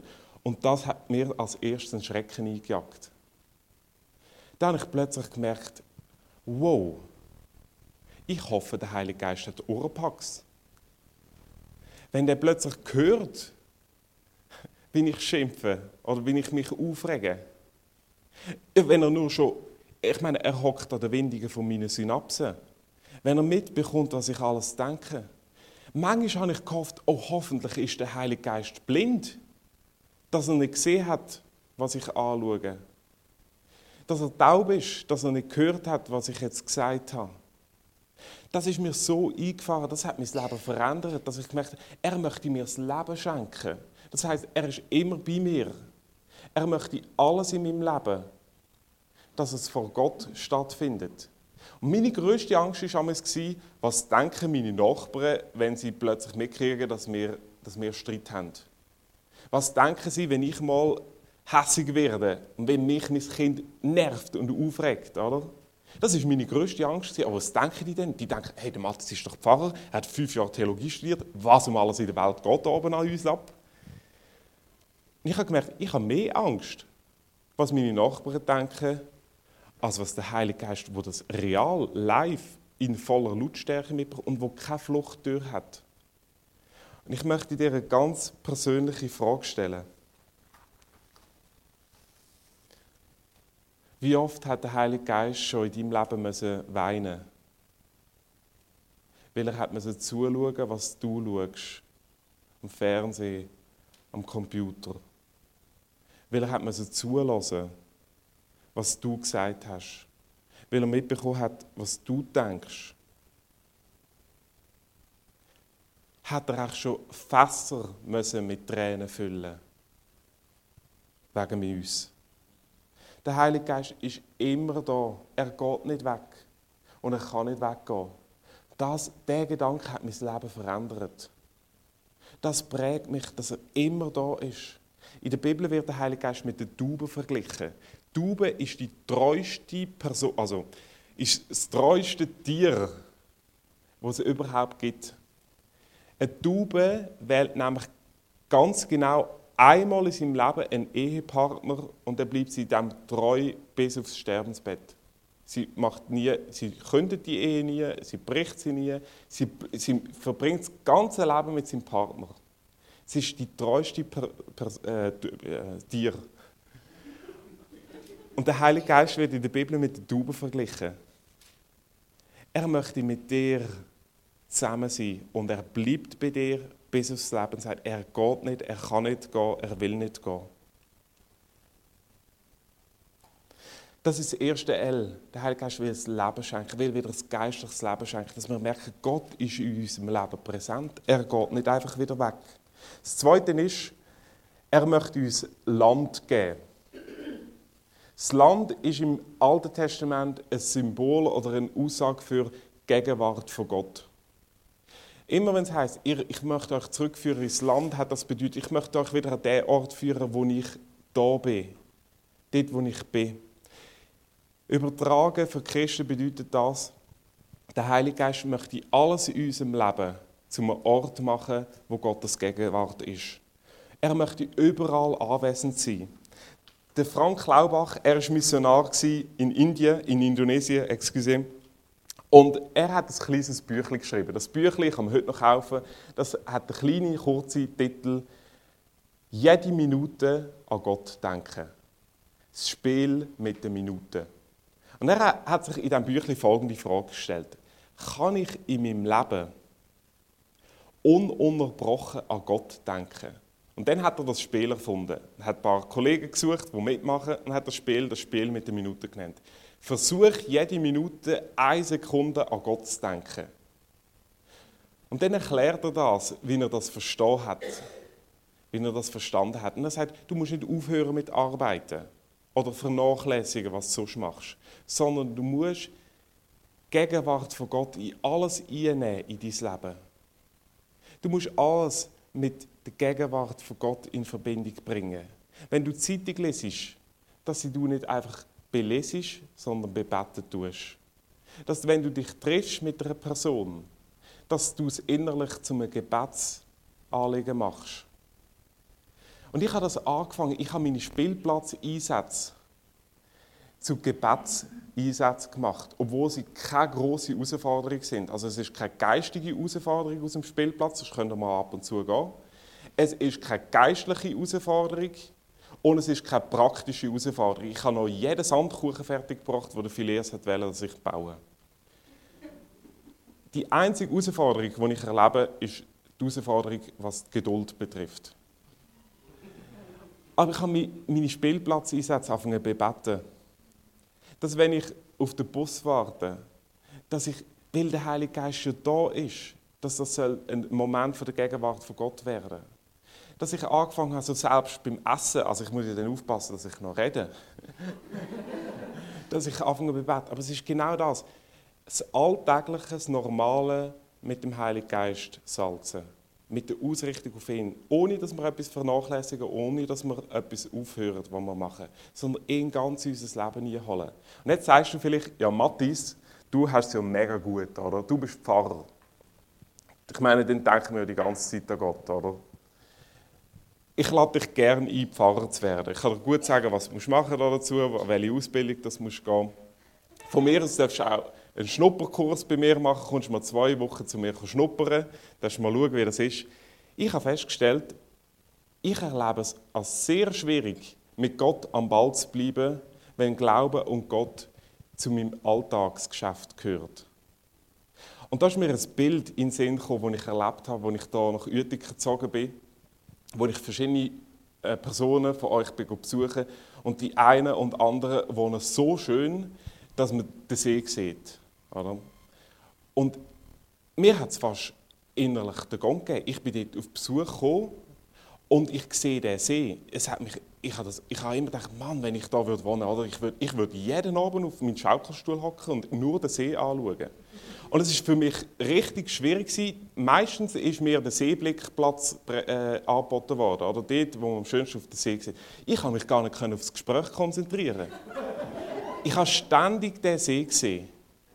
Und das hat mir als erstes einen Schrecken eingejagt. Dann habe ich plötzlich gemerkt, wow, ich hoffe, der Heilige Geist hat Ohrenpax. Wenn der plötzlich hört, wie ich schimpfe oder wie ich mich aufrege, wenn er nur schon, ich meine, er hockt an der Windigen von meinen Synapsen, wenn er mitbekommt, was ich alles denke. Manchmal habe ich gehofft, oh, hoffentlich ist der Heilige Geist blind, dass er nicht gesehen hat, was ich anschaue. Dass er taub ist, dass er nicht gehört hat, was ich jetzt gesagt habe. Das ist mir so eingefahren, das hat mein Leben verändert, dass ich gemerkt habe, er möchte mir das Leben schenken. Das heisst, er ist immer bei mir. Er möchte alles in meinem Leben, dass es vor Gott stattfindet. Und meine grösste Angst war damals, was denken meine Nachbarn, wenn sie plötzlich mitkriegen, dass wir Streit haben. Was denken sie, wenn ich mal hässig werde und wenn mich mein Kind nervt und aufregt, oder? Das war meine grösste Angst. Aber was denken die denn? Die denken, hey, der Matthias ist doch Pfarrer, er hat 5 Jahre Theologie studiert, was um alles in der Welt geht da oben an uns ab? Und ich habe gemerkt, ich habe mehr Angst, was meine Nachbarn denken, als was der Heilige Geist, der das real, live, in voller Lautstärke mitbekommt und der keine Fluchttür hat. Und ich möchte dir eine ganz persönliche Frage stellen. Wie oft hat der Heilige Geist schon in deinem Leben weinen müssen? Weil er hat zuschauen, was du schaust. Am Fernsehen, am Computer. Weil er hat zulassen, was du gesagt hast. Weil er mitbekommen hat, was du denkst. Hat er auch schon Fässer mit Tränen füllen wegen uns? Der Heilige Geist ist immer da. Er geht nicht weg. Und er kann nicht weggehen. Der Gedanke hat mein Leben verändert. Das prägt mich, dass er immer da ist. In der Bibel wird der Heilige Geist mit der Taube verglichen. Die Taube ist die treueste Person, also ist das treueste Tier, das es überhaupt gibt. Eine Taube wählt nämlich ganz genau einmal in seinem Leben einen Ehepartner und dann bleibt sie dem treu bis aufs Sterbensbett. Sie kündet die Ehe nie, sie bricht sie nie, sie verbringt das ganze Leben mit seinem Partner. Sie ist die treueste Tier. Und der Heilige Geist wird in der Bibel mit der Taube verglichen. Er möchte mit dir zusammen sein und er bleibt bei dir bis aufs Lebensende. Er geht nicht, er kann nicht gehen, er will nicht gehen. Das ist das erste L. Der Heilige Geist will das Leben schenken, will wieder ein geistliches Leben schenken, dass wir merken, Gott ist in unserem Leben präsent. Er geht nicht einfach wieder weg. Das Zweite ist, er möchte uns Land geben. Das Land ist im Alten Testament ein Symbol oder eine Aussage für die Gegenwart von Gott. Immer wenn es heisst, ich möchte euch zurückführen ins Land, hat das bedeutet, ich möchte euch wieder an den Ort führen, wo ich da bin. Dort, wo ich bin. Übertragen für Christen bedeutet das, der Heilige Geist möchte alles in unserem Leben zu einem Ort machen, wo Gottes Gegenwart ist. Er möchte überall anwesend sein. Der Frank Laubach, er war Missionar in Indien, in Indonesien, und er hat ein kleines Büchlein geschrieben. Das Büchlein kann man heute noch kaufen. Das hat einen kleinen, kurzen Titel «Jede Minute an Gott denken». Das Spiel mit den Minuten. Und er hat sich in diesem Büchlein folgende Frage gestellt. Kann ich in meinem Leben ununterbrochen an Gott denken? Und dann hat er das Spiel erfunden. Er hat ein paar Kollegen gesucht, die mitmachen, und hat das Spiel mit den Minuten genannt. Versuch jede Minute 1 Sekunde an Gott zu denken. Und dann erklärt er das, wie er das verstanden hat. Wie er das verstanden hat. Und er sagt, du musst nicht aufhören mit Arbeiten oder vernachlässigen, was du sonst machst, sondern du musst die Gegenwart von Gott in alles einnehmen in dein Leben. Du musst alles mit der Gegenwart von Gott in Verbindung bringen. Wenn du die Zeitung lesest, dass du nicht einfach belesest, sondern bebeten tust. Dass wenn du dich triffst mit einer Person, dass du es innerlich zu einem Gebetsanliegen machst. Und ich habe das angefangen, ich habe meine Spielplatzeinsätze zu Gebetseinsätzen gemacht, obwohl sie keine grosse Herausforderung sind. Also es ist keine geistige Herausforderung aus dem Spielplatz, das könnt ihr mal ab und zu gehen. Es ist keine geistliche Herausforderung und es ist keine praktische Herausforderung. Ich habe noch jeden Sandkuchen fertiggebracht, den der Phileas wollte, dass ich baue. Die einzige Herausforderung, die ich erlebe, ist die Herausforderung, was die Geduld betrifft. Aber ich habe meine Spielplatzeinsätze angefangen zu bebeten. Dass wenn ich auf den Bus warte, dass ich, weil der Heilige Geist schon da ist, dass das ein Moment von der Gegenwart von Gott werden soll. Dass ich angefangen habe, so selbst beim Essen, also ich muss ja dann aufpassen, dass ich noch rede, dass ich anfange zu beten. Aber es ist genau das Alltägliche, das Normale mit dem Heiligen Geist salzen. Mit der Ausrichtung auf ihn. Ohne, dass wir etwas vernachlässigen, ohne, dass wir etwas aufhören, was wir machen. Sondern ihn ganz in unser Leben einholen. Und jetzt sagst du vielleicht, ja Matthias, du hast es ja mega gut, oder? Du bist Pfarrer. Ich meine, dann denken wir ja die ganze Zeit an Gott, oder? Ich lade dich gerne ein, Pfarrer zu werden. Ich kann dir gut sagen, was du machen dazu, welche Ausbildung du gehen musst. Von mir aus darfst du auch einen Schnupperkurs bei mir machen, kommst mal 2 Wochen zu mir schnuppern, darfst mal schauen, wie das ist. Ich habe festgestellt, ich erlebe es als sehr schwierig, mit Gott am Ball zu bleiben, wenn Glaube und Gott zu meinem Alltagsgeschäft gehört. Und da ist mir ein Bild in den Sinn gekommen, das ich erlebt habe, als ich hier nach Uetingen gezogen bin, wo ich verschiedene Personen von euch besuche und die einen und anderen wohnen so schön, dass man den See sieht. Oder? Und mir hat es fast innerlich den Gang gegeben. Ich bin dort auf Besuch gekommen und ich sehe den See. Ich habe immer gedacht, Mann, wenn ich da wohnen würde, ich würde jeden Abend auf meinen Schaukelstuhl hocken und nur den See anschauen. Und es war für mich richtig schwierig. Meistens ist mir der Seeblickplatz angeboten worden, oder dort, wo man am schönsten auf den See sieht. Ich konnte mich gar nicht auf das Gespräch konzentrieren. Ich habe ständig den See gesehen.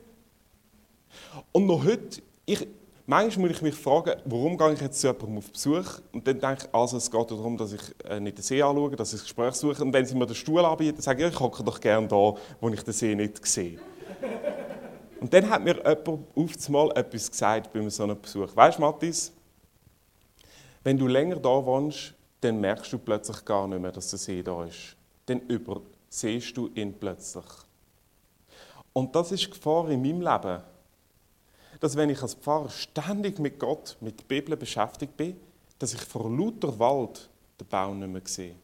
Und noch heute, manchmal muss ich mich fragen, warum gehe ich jetzt zu jemandem auf Besuch? Und dann denke ich, also es geht darum, dass ich nicht den See anschaue, dass ich das Gespräch suche. Und wenn sie mir den Stuhl anbieten, sage ich, ich hocke doch gerne da, wo ich den See nicht sehe. Und dann hat mir jemand auf einmal etwas gesagt bei so einem Besuch. Weisst du, Matthias, wenn du länger da wohnst, dann merkst du plötzlich gar nicht mehr, dass der See da ist. Dann übersiehst du ihn plötzlich. Und das ist die Gefahr in meinem Leben. Dass wenn ich als Pfarrer ständig mit Gott, mit der Bibel beschäftigt bin, dass ich vor lauter Wald den Baum nicht mehr sehe.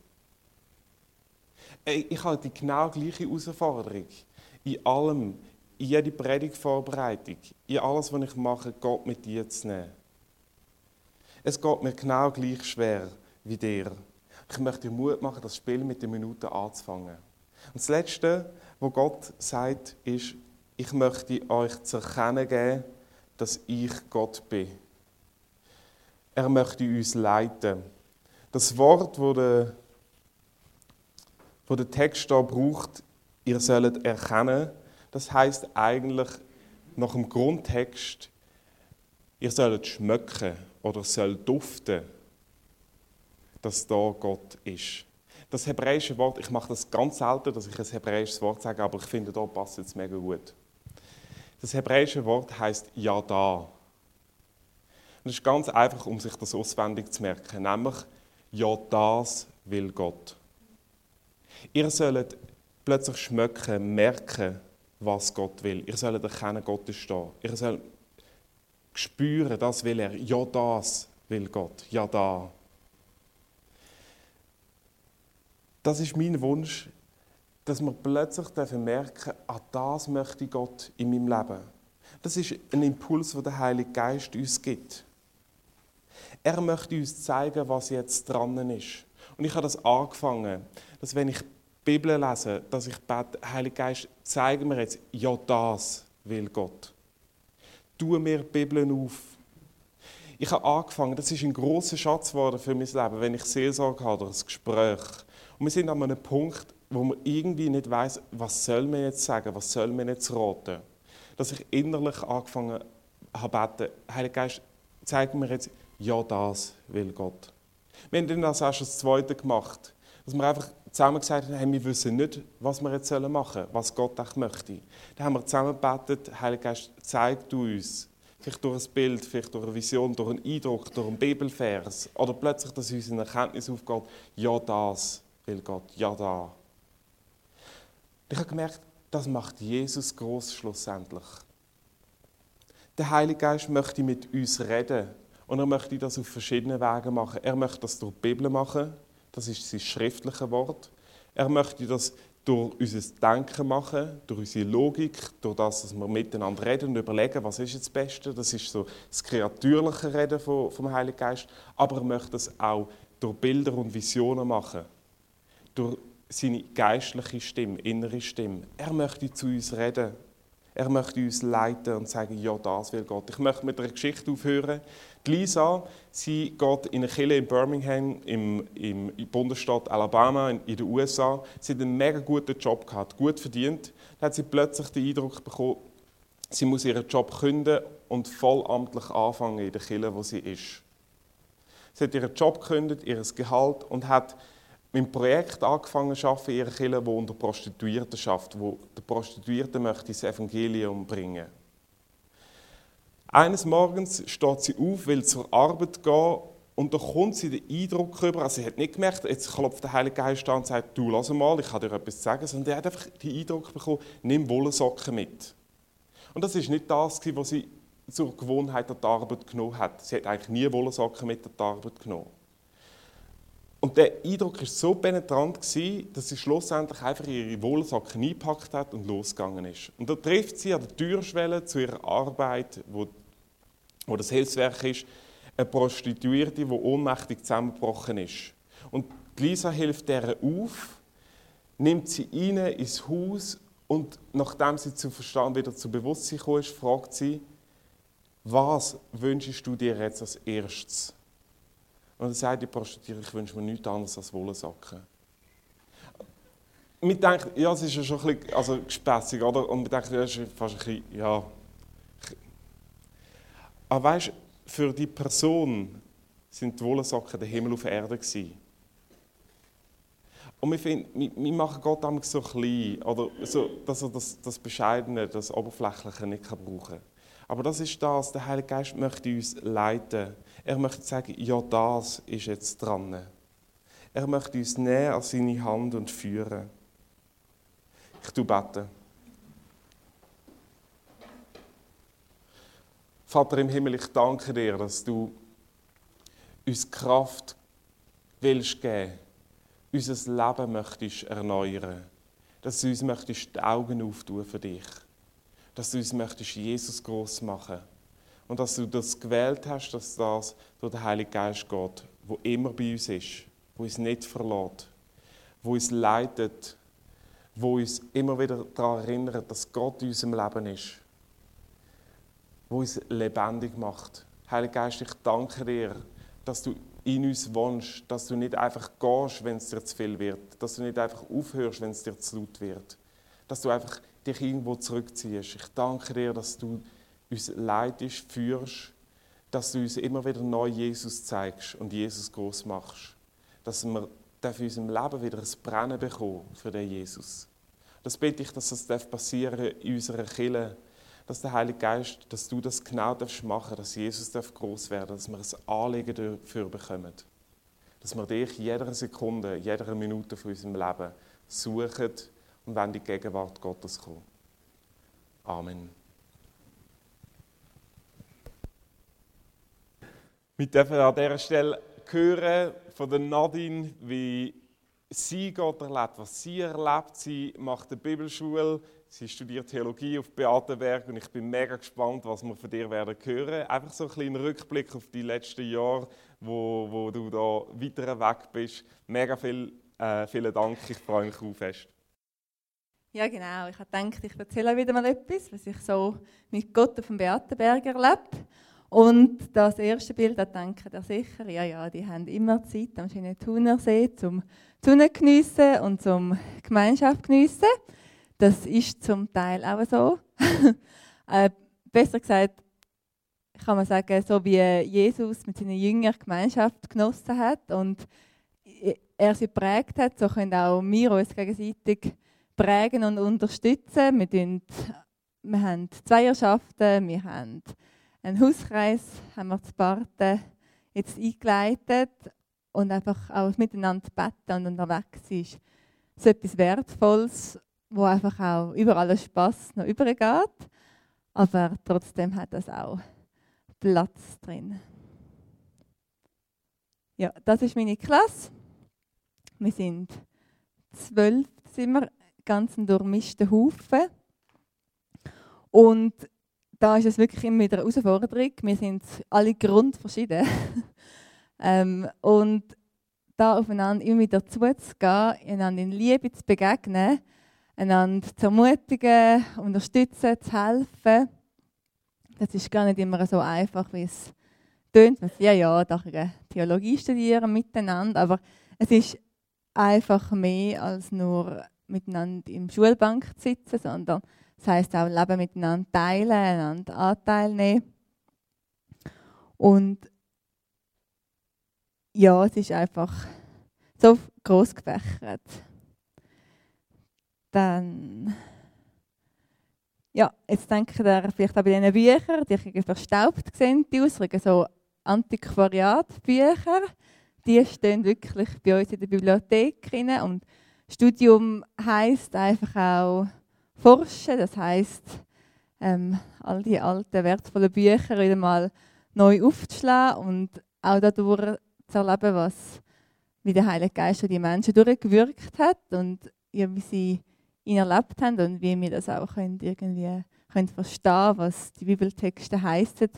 Ich habe die genau gleiche Herausforderung. In allem, in jeder Predigtvorbereitung, in alles, was ich mache, Gott mit dir zu nehmen. Es geht mir genau gleich schwer wie dir. Ich möchte dir Mut machen, das Spiel mit den Minuten anzufangen. Und das Letzte, was Gott sagt, ist, ich möchte euch zu erkennen geben, dass ich Gott bin. Er möchte uns leiten. Das Wort, das der Text hier braucht, ihr sollt erkennen, das heisst eigentlich nach dem Grundtext, ihr sollt schmecken oder sollt duften, dass da Gott ist. Das hebräische Wort, ich mache das ganz selten, dass ich ein hebräisches Wort sage, aber ich finde, da passt es mega gut. Das hebräische Wort heisst Yada. Das ist ganz einfach, um sich das auswendig zu merken, nämlich ja, das will Gott. Ihr sollt plötzlich schmecken, merken, was Gott will. Ihr sollt erkennen, Gott ist da. Ihr sollt spüren, das will er. Ja, das will Gott. Ja, da. Das ist mein Wunsch, dass wir plötzlich merken, das möchte Gott in meinem Leben. Das ist ein Impuls, den der Heilige Geist uns gibt. Er möchte uns zeigen, was jetzt dran ist. Und ich habe das angefangen, dass wenn ich die Bibel lese, dass ich bete, Heilige Geist, zeige mir jetzt, ja, das will Gott. Tu mir die Bibel auf. Ich habe angefangen, das ist ein grosser Schatz geworden für mein Leben, wenn ich Seelsorge habe oder ein Gespräch. Und wir sind an einem Punkt, wo man irgendwie nicht weiss, was soll man jetzt sagen, was soll man jetzt raten. Dass ich innerlich angefangen habe zu beten, Heiliger Geist, zeig mir jetzt, ja, das will Gott. Wir haben dann das auch schon das Zweite gemacht. Dass wir einfach zusammen gesagt haben, hey, wir wissen nicht, was wir jetzt machen sollen, was Gott echt möchte. Dann haben wir zusammen gebetet, Heiliger Geist, zeig du uns. Vielleicht durch ein Bild, vielleicht durch eine Vision, durch einen Eindruck, durch einen Bibelvers. Oder plötzlich, dass uns eine Erkenntnis aufgeht, ja, das will Gott, ja, da. Ich habe gemerkt, das macht Jesus gross schlussendlich. Der Heilige Geist möchte mit uns reden. Und er möchte das auf verschiedenen Wegen machen. Er möchte das durch die Bibel machen. Das ist sein schriftliches Wort. Er möchte das durch unser Denken machen, durch unsere Logik, durch das, dass wir miteinander reden und überlegen, was ist jetzt das Beste. Das ist so das kreatürliche Reden vom Heiligen Geist. Aber er möchte das auch durch Bilder und Visionen machen. Durch seine geistliche Stimme, innere Stimme. Er möchte zu uns reden. Er möchte uns leiten und sagen, ja, das will Gott. Ich möchte mit einer Geschichte aufhören. Die Lisa, sie geht in eine Kirche in Birmingham, im Bundesstaat Alabama in den USA. Sie hat einen mega guten Job gehabt, gut verdient. Dann hat sie plötzlich den Eindruck bekommen, sie muss ihren Job kündigen und vollamtlich anfangen in der Kirche, wo sie ist. Sie hat ihren Job gekündigt, ihr Gehalt und hat mit einem Projekt angefangen zu arbeiten in ihrer Kirche, wo unter Prostituierten schafft, wo der Prostituierte möchte das Evangelium bringen. Eines Morgens steht sie auf, will zur Arbeit gehen und da kommt sie den Eindruck rüber, also sie hat nicht gemerkt, jetzt klopft der Heilige Geist an und sagt, du, lass mal, ich kann dir etwas sagen, sondern er hat einfach den Eindruck bekommen, nimm Wollsocken mit. Und das war nicht das, was sie zur Gewohnheit an die Arbeit genommen hat. Sie hat eigentlich nie Wollsocken mit an die Arbeit genommen. Und der Eindruck war so penetrant, dass sie schlussendlich einfach ihre Wollsocken eingepackt hat und losgegangen ist. Und da trifft sie an der Türschwelle zu ihrer Arbeit, wo das Hilfswerk ist, eine Prostituierte, die ohnmächtig zusammengebrochen ist. Und Lisa hilft ihr auf, nimmt sie rein ins Haus und nachdem sie zu Verstand wieder zu Bewusstsein gekommen ist, fragt sie, was wünschst du dir jetzt als erstes? Und dann sagt die Prostituierte, ich wünsche mir nichts anderes als Wollsocken. Wir denken, ja, es ist ja schon ein bisschen gespässig, oder? Und wir denken, ja, es ist fast ein bisschen, ja. Aber weißt du, für die Person sind die Wollsocken der Himmel auf Erde gewesen. Und wir machen Gott manchmal so klein, oder so, dass er das Bescheidene, das Oberflächliche nicht brauchen kann. Aber das ist das, der Heilige Geist möchte uns leiten. Er möchte sagen, ja, das ist jetzt dran. Er möchte uns näher an seine Hand und führen. Ich bete. Vater im Himmel, ich danke dir, dass du uns Kraft willst geben, unser Leben möchtest erneuern, dass du uns möchtest die Augen auftun für dich, dass du uns möchtest Jesus gross machen und dass du das gewählt hast, dass das durch den Heiligen Geist geht, der immer bei uns ist, der uns nicht verlässt, der uns leitet, der uns immer wieder daran erinnert, dass Gott in unserem Leben ist, der uns lebendig macht. Heiliger Geist, ich danke dir, dass du in uns wohnst, dass du nicht einfach gehst, wenn es dir zu viel wird, dass du nicht einfach aufhörst, wenn es dir zu laut wird, dass du einfach dich irgendwo zurückziehst. Ich danke dir, dass du uns leitest, führst, dass du uns immer wieder neu Jesus zeigst und Jesus groß machst. Dass wir in unserem Leben wieder ein Brennen bekommen für den Jesus. Das bete ich, dass das passieren darf in unserer Kirche, dass der Heilige Geist, dass du das genau machen darfst, dass Jesus groß werden darf, dass wir ein Anliegen dafür bekommen. Dass wir dich jeder Sekunde, jeder Minute von unserem Leben suchen und wenn die Gegenwart Gottes kommt. Amen. Wir dürfen an dieser Stelle hören von der Nadine, wie sie Gott erlebt, was sie erlebt. Sie macht eine Bibelschule, sie studiert Theologie auf Beatenberg und ich bin mega gespannt, was wir von dir werden hören. Einfach so ein kleiner Rückblick auf die letzten Jahre, wo du da weiter weg bist. Mega vielen Dank, ich freue mich auf fest. Ja, genau. Ich habe gedacht, ich erzähle wieder mal etwas, was ich so mit Gott auf dem Beatenberg erlebe. Und das erste Bild, da denkt ihr sicher, ja, die haben immer Zeit am schönen Thunersee zum Sonne geniessen und zum Gemeinschaft geniessen. Das ist zum Teil auch so. Besser gesagt, kann man sagen, so wie Jesus mit seinen Jüngern Gemeinschaft genossen hat und er sie geprägt hat, so können auch wir uns gegenseitig prägen und unterstützen. Wir haben Zweierschaften, wir haben einen Hauskreis, haben wir zu Barten jetzt eingeleitet und einfach auch miteinander beten und unterwegs ist. So etwas Wertvolles, wo einfach auch über alles Spass noch übergeht, aber trotzdem hat das auch Platz drin. Ja, das ist meine Klasse. Wir sind 12, ganz ein durchmischter Haufen. Und da ist es wirklich immer wieder eine Herausforderung. Wir sind alle grundverschieden. Und da aufeinander immer wieder zuzugehen, einander in Liebe zu begegnen, einander zu ermutigen, unterstützen, zu helfen. Das ist gar nicht immer so einfach, wie es tönt. Ja, da kann ich Theologie studieren miteinander, aber es ist einfach mehr als nur miteinander im Schulbank zu sitzen, sondern das heisst auch Leben miteinander teilen, einander Anteil nehmen. Und ja, es ist einfach so gross gefächert. Dann, ja, jetzt denkt ihr vielleicht auch bei diesen Büchern, die verstaubt sehen, die ausdrücken, so Antiquariatbücher, die stehen wirklich bei uns in der Bibliothek drin. Und Studium heisst einfach auch forschen, das heisst, all die alten, wertvollen Bücher wieder mal neu aufzuschlagen und auch dadurch zu erleben, wie der Heilige Geist die Menschen durchgewirkt hat und ja, wie sie ihn erlebt haben und wie wir das auch irgendwie verstehen, was die Bibeltexte heissen.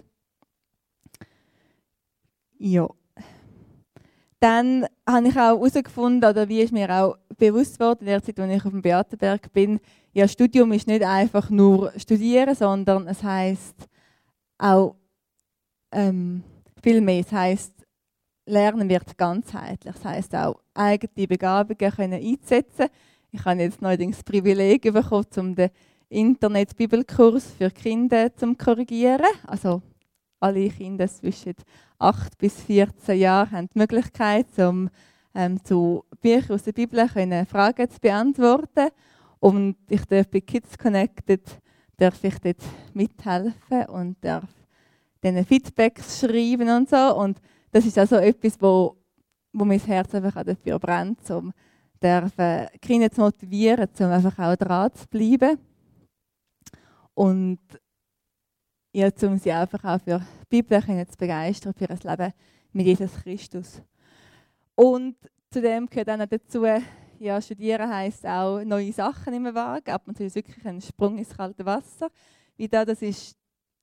Ja. Dann habe ich auch herausgefunden, oder wie ist mir auch bewusst worden, in der Zeit, als ich auf dem Beatenberg bin, ja, Studium ist nicht einfach nur studieren, sondern es heisst auch viel mehr. Es heisst, Lernen wird ganzheitlich. Das heisst auch, eigene Begabungen können einsetzen. Ich habe jetzt neuerdings das Privileg bekommen, um den Internet-Bibelkurs für Kinder zu korrigieren. Also alle Kinder zwischen 8 bis 14 Jahren haben die Möglichkeit, zu Büchern aus der Bibel Fragen zu beantworten. Und ich darf bei Kids Connected dort mithelfen und darf denen Feedbacks schreiben und so. Und das ist also etwas, wo mein Herz einfach auch dafür brennt, um Kinder zu motivieren, um einfach auch dran zu bleiben. Und ja, um sie einfach auch für die Bibel zu begeistern, für das Leben mit Jesus Christus. Und zudem gehört auch noch dazu, ja, studieren heisst auch neue Sachen immer wagen. Ab und zu ist wirklich ein Sprung ins kalte Wasser. Wie das ist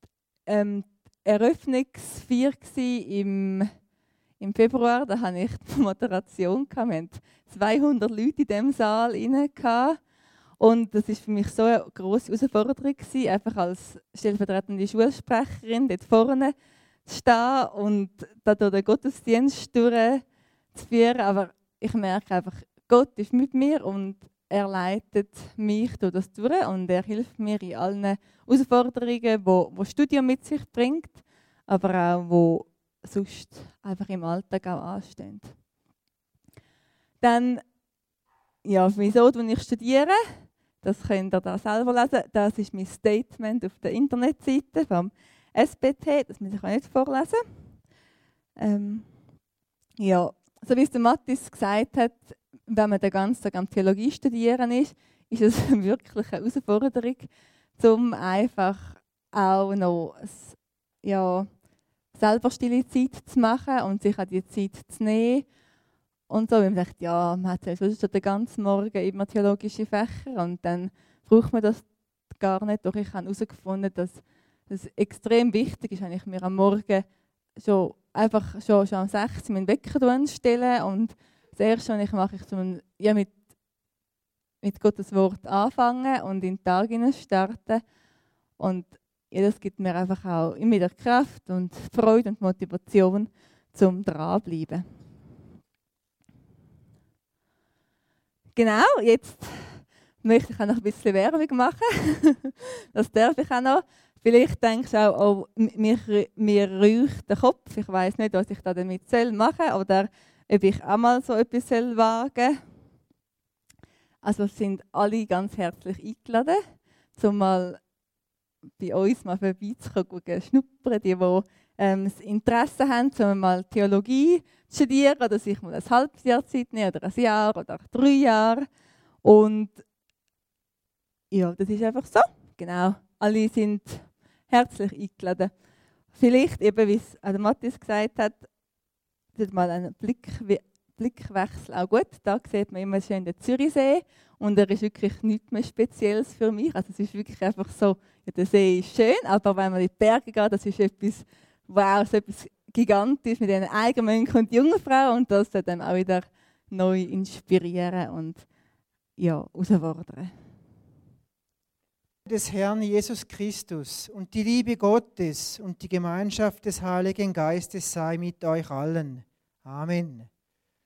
Eröffnungsfeier im Februar. Da hatte ich die Moderation. Wir hatten 200 Leute in diesem Saal rein. Und das war für mich so eine grosse Herausforderung, einfach als stellvertretende Schulsprecherin dort vorne zu stehen und da durch den Gottesdienst durchzuführen. Aber ich merke einfach, Gott ist mit mir und er leitet mich durch das durch und er hilft mir in allen Herausforderungen, die Studium mit sich bringt, aber auch wo sonst einfach im Alltag auch anstehen. Dann, ja, wieso, wenn ich studiere, das könnt ihr da selber lesen. Das ist mein Statement auf der Internetseite vom SBT. Das muss ich auch nicht vorlesen. Ja, so wie es der Matthias gesagt hat, wenn man den ganzen Tag am Theologie studieren ist es wirklich eine Herausforderung, um einfach auch noch selber stille Zeit zu machen und sich an die Zeit zu nehmen. Und so, weil man denkt, ja, man hat ja sonst den ganzen Morgen immer theologische Fächer und dann braucht man das gar nicht. Doch ich habe herausgefunden, dass es extrem wichtig ist, wenn ich mir am Morgen schon um 6 Uhr meinen Wecker stelle und das Erste, was ich mache, ist mit Gottes Wort anfangen und in den Tag starten. Und ja, das gibt mir einfach auch immer wieder Kraft und Freude und Motivation zum Dranbleiben. Genau, jetzt möchte ich auch noch ein bisschen Werbung machen. Das darf ich auch noch. Vielleicht denkst du auch, oh, mir raucht der Kopf. Ich weiß nicht, was ich da damit machen soll oder ob ich auch mal so etwas wagen soll. Also sind alle ganz herzlich eingeladen, um mal bei uns mal vorbeizukommen, schnuppern, die das Interesse haben, um mal Theologie zu studieren oder sich mal ein halbes Jahr Zeit nehmen oder ein Jahr oder 3 Jahre. Und ja, das ist einfach so. Genau, alle sind herzlich eingeladen. Vielleicht, eben wie es Matthias gesagt hat, tut mal einen Blickwechsel auch gut. Da sieht man immer schön den Zürichsee und er ist wirklich nichts mehr Spezielles für mich. Also es ist wirklich einfach so, ja, der See ist schön, aber wenn man in die Berge geht, das ist etwas, wow, so etwas gigantisch mit den Eigenmönchen und Jungfrauen und das soll dann auch wieder neu inspirieren und ja, herausfordern. Des Herrn Jesus Christus und die Liebe Gottes und die Gemeinschaft des Heiligen Geistes sei mit euch allen. Amen.